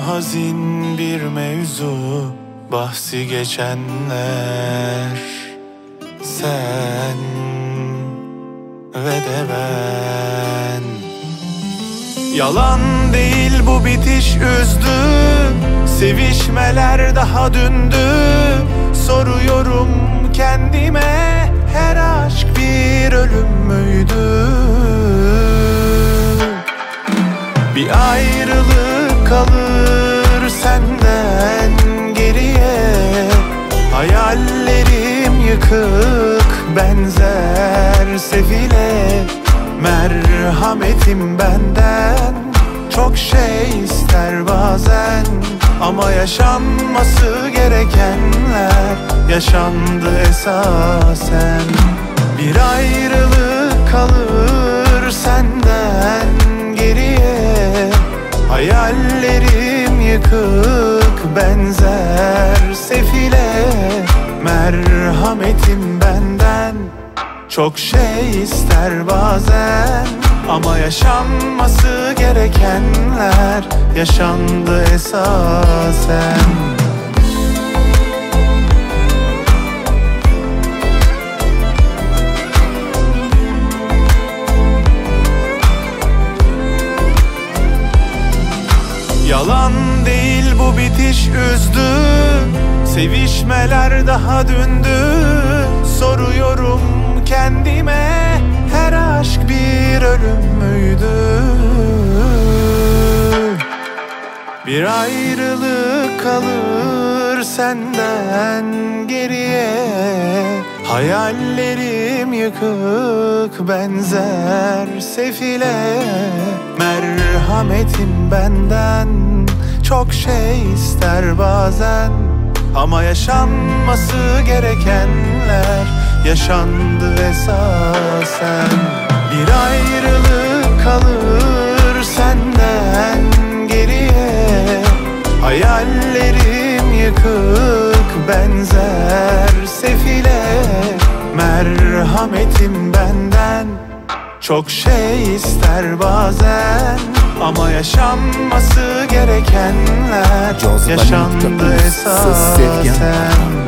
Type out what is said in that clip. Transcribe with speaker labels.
Speaker 1: hazin bir mevzu, bahsi geçenler. Sen ve de ben. Yalan değil bu bitiş üzdü, sevişmeler daha dündü. Soruyorum kendime, her aşk bir ölüm müydü? Bir ayrılık kalır senden geriye, hayallerim yıkık benzer sefile. Merhametim benden çok şey ister bazen, ama yaşanması gerekenler yaşandı esasen. Bir ayrılık kalır senden geriye, hayallerim yıkık benzer sefile. Merhametim benden çok şey ister bazen, ama yaşanması gerekenler yaşandı esasen. Yalan değil bu bitiş üzdü, sevişmeler daha dündü. Soruyorum kendime, her aşk bir ölüm müydü? Bir ayrılık kalır senden geriye, hayallerim yıkık benzer sefile. Merhametim benden çok şey ister bazen, ama yaşanması gerekenler yaşandı esasen. Bir ayrılık kalır senden geriye, hayallerim yıkık benzer sefile. Merhametim benden çok şey ister bazen, ama yaşanması gerekenler yaşandı esasen.